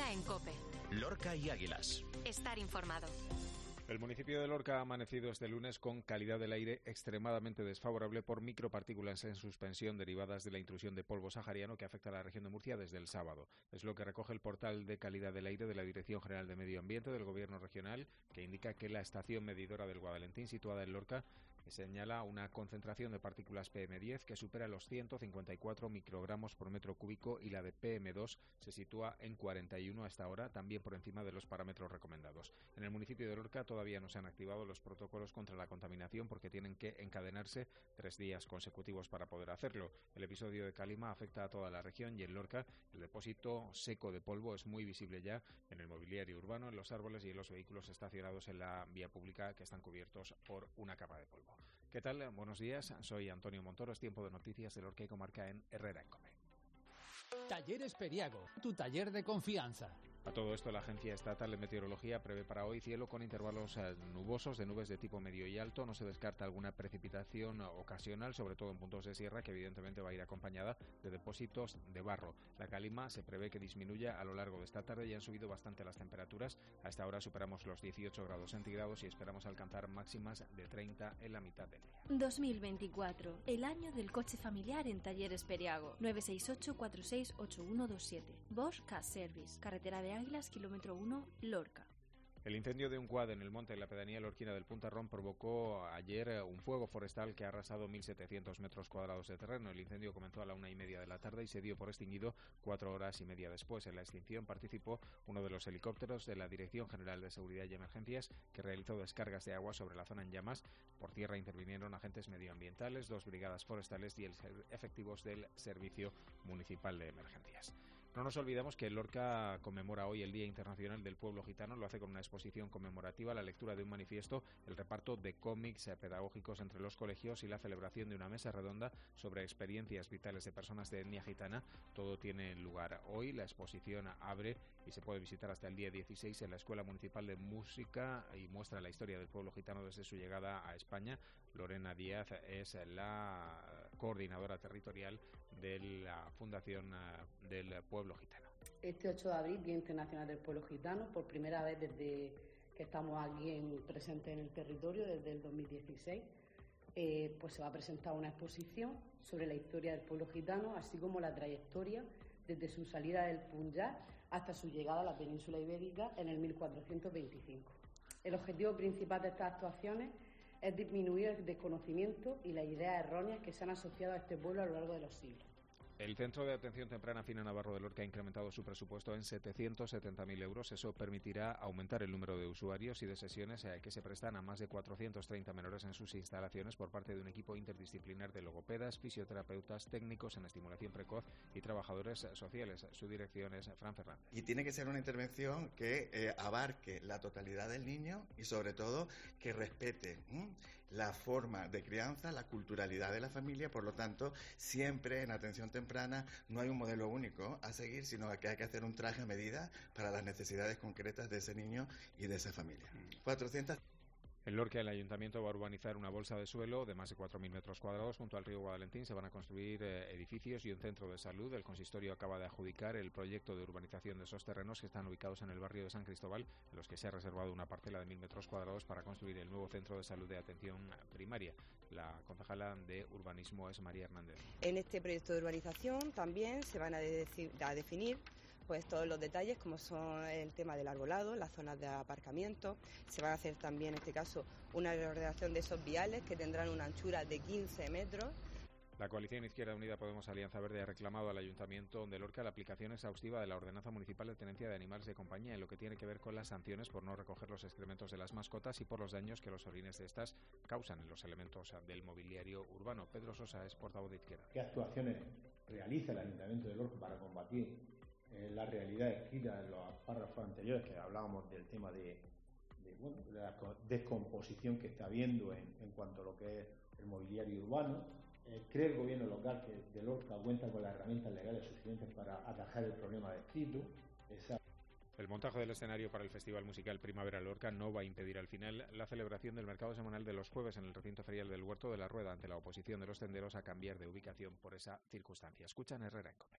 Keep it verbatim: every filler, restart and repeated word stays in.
Lorca en COPE. Lorca y Águilas. Estar informado. El municipio de Lorca ha amanecido este lunes con calidad del aire extremadamente desfavorable por micropartículas en suspensión derivadas de la intrusión de polvo sahariano que afecta a la región de Murcia desde el sábado. Es lo que recoge el portal de calidad del aire de la Dirección General de Medio Ambiente del Gobierno Regional, que indica que la estación medidora del Guadalentín, situada en Lorca, señala una concentración de partículas P M diez que supera los ciento cincuenta y cuatro microgramos por metro cúbico, y la de P M dos se sitúa en cuarenta y uno hasta ahora, también por encima de los parámetros recomendados. En el municipio de Lorca todavía no se han activado los protocolos contra la contaminación porque tienen que encadenarse tres días consecutivos para poder hacerlo. El episodio de calima afecta a toda la región y en Lorca el depósito seco de polvo es muy visible ya en el mobiliario urbano, en los árboles y en los vehículos estacionados en la vía pública, que están cubiertos por una capa de polvo. ¿Qué tal? Buenos días, soy Antonio Montoro, es tiempo de noticias de Lorca y comarca en Herrera en COPE. Talleres Periago, tu taller de confianza. A todo esto, la Agencia Estatal de Meteorología prevé para hoy cielo con intervalos nubosos de nubes de tipo medio y alto. No se descarta alguna precipitación ocasional, sobre todo en puntos de sierra, que evidentemente va a ir acompañada de depósitos de barro. La calima se prevé que disminuya a lo largo de esta tarde y han subido bastante las temperaturas. A esta hora superamos los dieciocho grados centígrados y esperamos alcanzar máximas de treinta en la mitad del día. dos mil veinticuatro, el año del coche familiar en Talleres Periago. nueve seis ocho, cuatro seis ocho uno dos siete. Bosch Car Service, carretera de Águilas, kilómetro uno, Lorca. El incendio de un quad en el monte de la pedanía lorquina del Puntarrón provocó ayer un fuego forestal que ha arrasado mil setecientos metros cuadrados de terreno. El incendio comenzó a la una y media de la tarde y se dio por extinguido cuatro horas y media después. En la extinción participó uno de los helicópteros de la Dirección General de Seguridad y Emergencias, que realizó descargas de agua sobre la zona en llamas. Por tierra intervinieron agentes medioambientales, dos brigadas forestales y el efectivos del Servicio Municipal de Emergencias. No nos olvidamos que Lorca conmemora hoy el Día Internacional del Pueblo Gitano. Lo hace con una exposición conmemorativa, la lectura de un manifiesto, el reparto de cómics pedagógicos entre los colegios y la celebración de una mesa redonda sobre experiencias vitales de personas de etnia gitana. Todo tiene lugar hoy. La exposición abre y se puede visitar hasta el día dieciséis en la Escuela Municipal de Música y muestra la historia del pueblo gitano desde su llegada a España. Lorena Díaz es la coordinadora territorial de la Fundación del Pueblo Gitano. Este ocho de abril, Día Internacional del Pueblo Gitano, por primera vez desde que estamos aquí en, presentes en el territorio, desde el dos mil dieciséis, eh, pues se va a presentar una exposición sobre la historia del pueblo gitano, así como la trayectoria desde su salida del Punjab hasta su llegada a la península ibérica en el mil cuatrocientos veinticinco. El objetivo principal de estas actuaciones es disminuir el desconocimiento y las ideas erróneas que se han asociado a este pueblo a lo largo de los siglos. El Centro de Atención Temprana Fina Navarro de Lorca ha incrementado su presupuesto en setecientos setenta mil euros. Eso permitirá aumentar el número de usuarios y de sesiones que se prestan a más de cuatrocientos treinta menores en sus instalaciones por parte de un equipo interdisciplinar de logopedas, fisioterapeutas, técnicos en estimulación precoz y trabajadores sociales. Su dirección es Fran Fernández. Y tiene que ser una intervención que eh, abarque la totalidad del niño y sobre todo que respete ¿m? la forma de crianza, la culturalidad de la familia. Por lo tanto, siempre en atención temprana no hay un modelo único a seguir, sino que hay que hacer un traje a medida para las necesidades concretas de ese niño y de esa familia. cuatrocientos En Lorca, el Ayuntamiento va a urbanizar una bolsa de suelo de más de cuatro mil metros cuadrados junto al río Guadalentín. Se van a construir eh, edificios y un centro de salud. El consistorio acaba de adjudicar el proyecto de urbanización de esos terrenos que están ubicados en el barrio de San Cristóbal, en los que se ha reservado una parcela de mil metros cuadrados para construir el nuevo centro de salud de atención primaria. La concejala de urbanismo es María Hernández. En este proyecto de urbanización también se van a, de- a definir pues todos los detalles, como son el tema del arbolado, las zonas de aparcamiento. Se va a hacer también, en este caso, una reordenación de esos viales que tendrán una anchura de quince metros. La coalición Izquierda Unida Podemos Alianza Verde ha reclamado al Ayuntamiento de Lorca la aplicación exhaustiva de la Ordenanza Municipal de Tenencia de Animales de Compañía en lo que tiene que ver con las sanciones por no recoger los excrementos de las mascotas y por los daños que los orines de estas causan en los elementos del mobiliario urbano. Pedro Sosa es portavoz de Izquierda. ¿Qué actuaciones realiza el Ayuntamiento de Lorca para combatir eh, la realidad escrita en los párrafos anteriores, que hablábamos del tema de, de, bueno, de la descomposición que está habiendo en, en cuanto a lo que es el mobiliario urbano? Eh, ¿Cree el gobierno local que de Lorca cuenta con las herramientas legales suficientes para atajar el problema descrito? Esa... El montaje del escenario para el Festival Musical Primavera Lorca no va a impedir al final la celebración del mercado semanal de los jueves en el recinto ferial del Huerto de la Rueda ante la oposición de los tenderos a cambiar de ubicación por esa circunstancia. Escuchan Herrera en COPE.